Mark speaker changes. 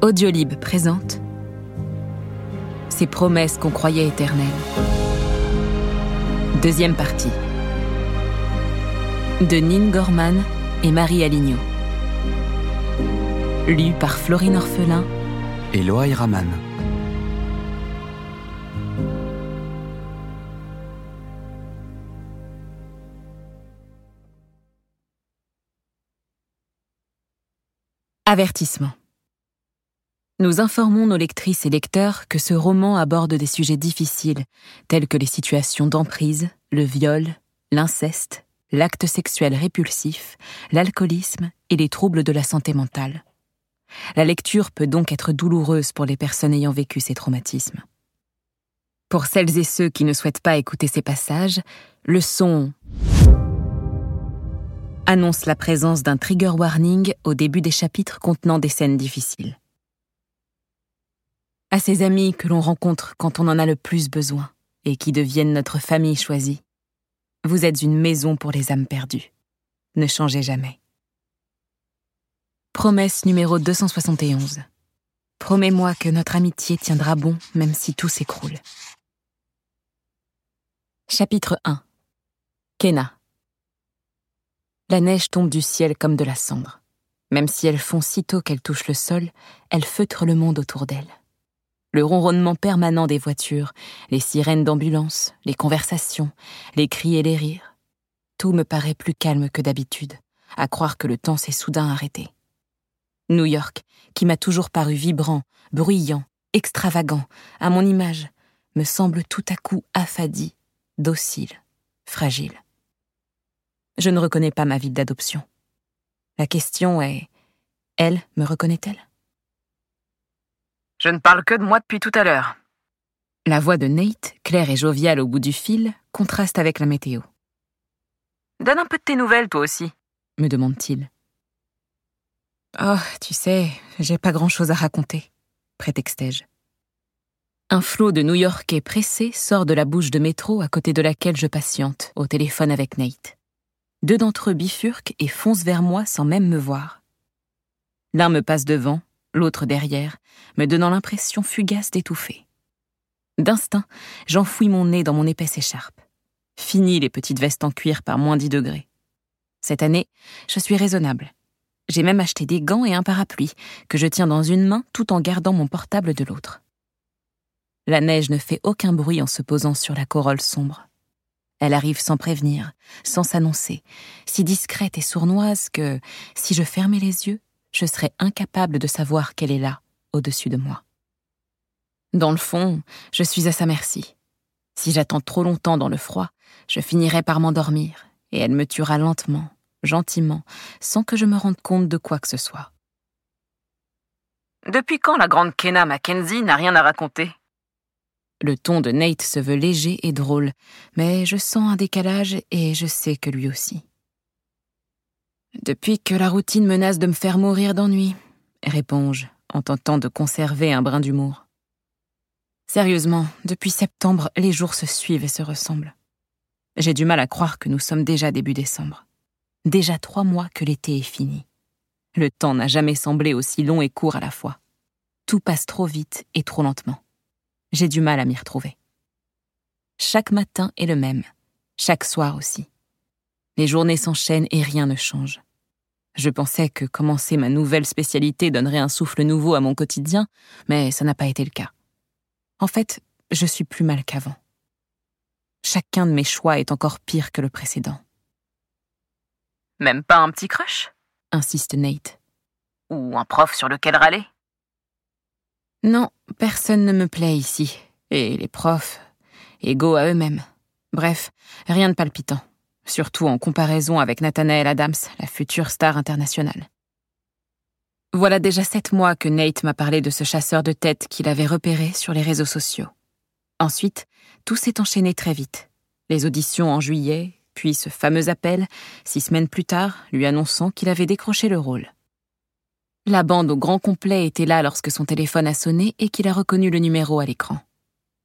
Speaker 1: Audiolib présente Ces promesses qu'on croyait éternelles. Deuxième partie. De Nin Gorman et Marie Aligno. Lu par Florine Orphelin
Speaker 2: et Loaï Raman.
Speaker 1: Avertissement. Nous informons nos lectrices et lecteurs que ce roman aborde des sujets difficiles, tels que les situations d'emprise, le viol, l'inceste, l'acte sexuel répulsif, l'alcoolisme et les troubles de la santé mentale. La lecture peut donc être douloureuse pour les personnes ayant vécu ces traumatismes. Pour celles et ceux qui ne souhaitent pas écouter ces passages, le son annonce la présence d'un trigger warning au début des chapitres contenant des scènes difficiles. À ces amis que l'on rencontre quand on en a le plus besoin et qui deviennent notre famille choisie, vous êtes une maison pour les âmes perdues. Ne changez jamais. Promesse numéro 271. Promets-moi que notre amitié tiendra bon même si tout s'écroule. Chapitre 1. Kenna. La neige tombe du ciel comme de la cendre. Même si elle fond sitôt qu'elle touche le sol, elle feutre le monde autour d'elle. Le ronronnement permanent des voitures, les sirènes d'ambulance, les conversations, les cris et les rires. Tout me paraît plus calme que d'habitude, à croire que le temps s'est soudain arrêté. New York, qui m'a toujours paru vibrant, bruyant, extravagant, à mon image, me semble tout à coup affadi, docile, fragile. Je ne reconnais pas ma ville d'adoption. La question est, elle me reconnaît-elle ?
Speaker 3: Je ne parle que de moi depuis tout à l'heure.
Speaker 1: La voix de Nate, claire et joviale au bout du fil, contraste avec la météo.
Speaker 3: Donne un peu de tes nouvelles, toi aussi,
Speaker 1: me demande-t-il. Oh, tu sais, j'ai pas grand-chose à raconter, prétextai-je. Un flot de New-Yorkais pressés sort de la bouche de métro à côté de laquelle je patiente, au téléphone avec Nate. 2 d'entre eux bifurquent et foncent vers moi sans même me voir. L'un me passe devant, l'autre derrière, me donnant l'impression fugace d'étouffer. D'instinct, j'enfouis mon nez dans mon épaisse écharpe. Fini les petites vestes en cuir par moins 10 degrés. Cette année, je suis raisonnable. J'ai même acheté des gants et un parapluie, que je tiens dans une main tout en gardant mon portable de l'autre. La neige ne fait aucun bruit en se posant sur la corolle sombre. Elle arrive sans prévenir, sans s'annoncer, si discrète et sournoise que, si je fermais les yeux, je serais incapable de savoir qu'elle est là, au-dessus de moi. Dans le fond, je suis à sa merci. Si j'attends trop longtemps dans le froid, je finirai par m'endormir, et elle me tuera lentement, gentiment, sans que je me rende compte de quoi que ce soit.
Speaker 3: Depuis quand la grande Kenna Mackenzie n'a rien à raconter ?
Speaker 1: Le ton de Nate se veut léger et drôle, mais je sens un décalage et je sais que lui aussi. Depuis que la routine menace de me faire mourir d'ennui, réponds-je, en tentant de conserver un brin d'humour. Sérieusement, depuis septembre, les jours se suivent et se ressemblent. J'ai du mal à croire que nous sommes déjà début décembre. Déjà 3 mois que l'été est fini. Le temps n'a jamais semblé aussi long et court à la fois. Tout passe trop vite et trop lentement. J'ai du mal à m'y retrouver. Chaque matin est le même, chaque soir aussi. Les journées s'enchaînent et rien ne change. Je pensais que commencer ma nouvelle spécialité donnerait un souffle nouveau à mon quotidien, mais ça n'a pas été le cas. En fait, je suis plus mal qu'avant. Chacun de mes choix est encore pire que le précédent.
Speaker 3: Même pas un petit crush ?
Speaker 1: Insiste Nate.
Speaker 3: Ou un prof sur lequel râler ?
Speaker 1: Non, personne ne me plaît ici. Et les profs, égaux à eux-mêmes. Bref, rien de palpitant. Surtout en comparaison avec Nathanael Adams, la future star internationale. Voilà déjà 7 mois que Nate m'a parlé de ce chasseur de tête qu'il avait repéré sur les réseaux sociaux. Ensuite, tout s'est enchaîné très vite. Les auditions en juillet, puis ce fameux appel, 6 semaines plus tard, lui annonçant qu'il avait décroché le rôle. La bande au grand complet était là lorsque son téléphone a sonné et qu'il a reconnu le numéro à l'écran.